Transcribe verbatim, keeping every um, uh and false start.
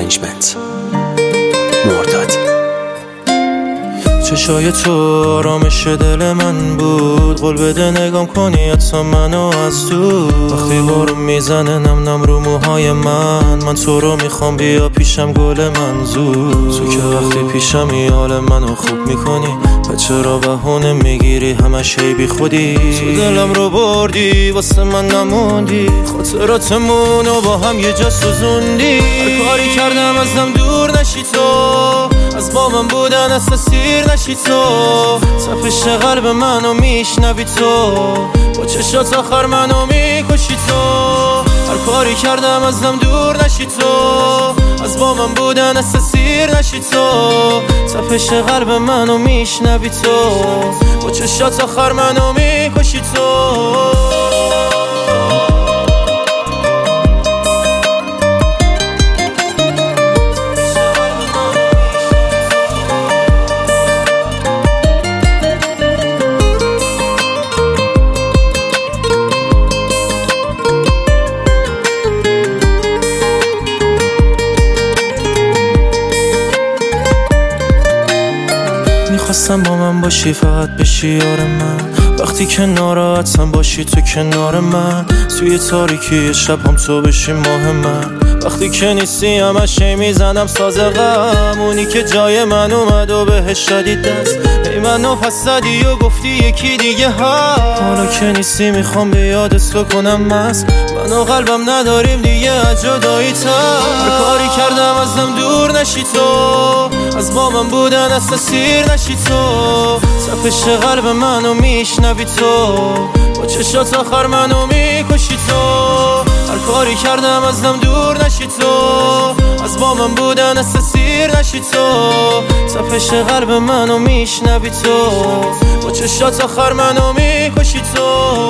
منیجمنت. مرداد. چشای تو آرامش دل من بود، قول بده نگام کنی حتی منو از دور. وقتی بارون میزنه نم نم رو موهای من، من تو رو میخوام بیا پیشم گل من زود. تو که وقتی پیشمی حال منو خوب میکنی، و چرا بهونه میگیری همش هی بی خودی؟ تو دلم رو بردی واسه من نموندی، خاطراتمونو با هم یه جا سوزوندی. هر کاری کردم ازم دور نشی تو، از با من بودن اصلا سیر نشی تو. تپش قلب منو میشنوی تو، با چشات آخر منو میکشی تو. هر کاری کردم ازم دور نشی تو، از با من بودن اصلا سیر نشی تو. تپش قلب منو میشنوی تو، با چشات آخر منو میکشی تو. میخواستم با من باشی، فقط بشی یار من. وقتی که ناراحتم باشی تو کنار من، توی تاریکی شب هم تو بشی ماه من. وقتی که نیستی همش میزنم ساز غم، اونی که جای من اومد و بهش دادی دست. ای منو پس زدی و گفتی یکی دیگه هست. حالا که نیستی میخوام به یادت تو کنم مست، من و قلبم نداریم دیگه از جدایی تر. هر کاری کردم ازم دور نشی تو، از با من بودن اصلا سیر نشی تو. تپش قلب منو میشنوی تو، با چشات آخر منو میکشی تو. هر کاری کردم ازم دور نشی تو، از با من بودن اصلا سیر نشی تو. تپش قلب منو میشنوی تو، با چشات آخر منو میکشی تو.